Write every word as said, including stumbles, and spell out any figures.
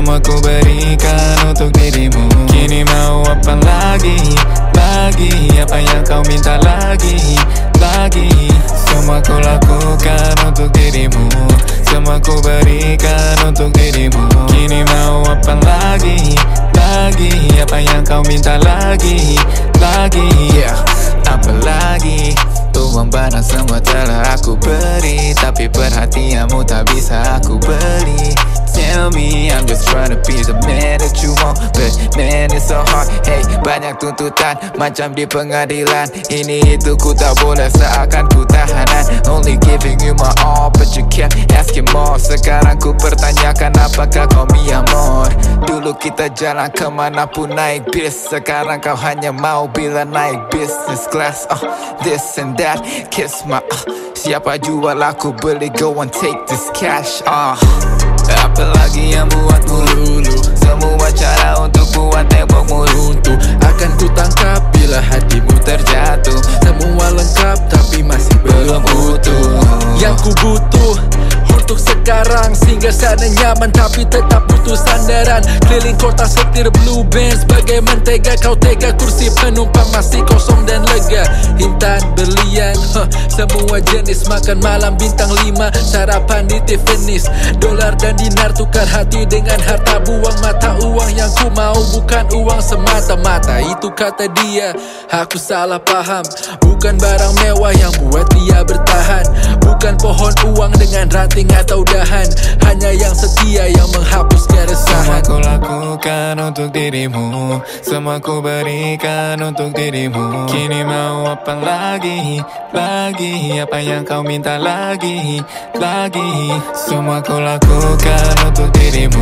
semua ku berikan untuk dirimu. Kini mau apa lagi? Lagi, apa yang kau minta lagi? Lagi, semua ku lakukan untuk dirimu. Semua ku berikan untuk dirimu. Kini mau apa lagi? Lagi, apa yang kau minta lagi? Lagi, yeah. Apa lagi? Uang barang semua telah aku beri, tapi perhatianmu tak bisa aku beli. Tell me, I'm just trying to be the man that you want, but man it's so hard. Hey, banyak tuntutan macam di pengadilan. Ini itu ku tak boleh seakan ku tahanan. Only giving you my all, but you kept asking more. Sekarang ku pertanyakan apakah kau mi amor. Dulu kita jalan kemanapun naik bis, sekarang kau hanya mau bila naik business class. uh, This and that, kiss my uh, siapa jual aku beli, go and take this cash. uh. Apa lagi yang buatmu lulu? Semua cara untuk buat tembokmu runtuh akan ku tangkap bila hatimu terjatuh. Semua lengkap tapi masih belum utuh. Yang ku butuh untuk sekarang, singgasana nyaman tapi tetap butuh sandaran. Keliling kota setir blue bands, bagai mentega kau tega, kursi penumpang masih kosong dan lega. Intan berlian, huh, semua jenis makan malam bintang lima, sarapan di Tiffany's. Dolar dan dinar tukar hati dengan harta, buang mata. Uang yang ku mau bukan uang semata-mata, itu kata dia. Aku salah paham, bukan barang mewah yang buat dia bertahan, bukan pohon uang dengan ranting atau dahan, hanya yang setia yang menghapus keresahan. Semua ku lakukan untuk dirimu, semua ku berikan untuk dirimu. Kini mau apa lagi? Lagi, apa yang kau minta lagi? Lagi, semua ku lakukan untuk dirimu.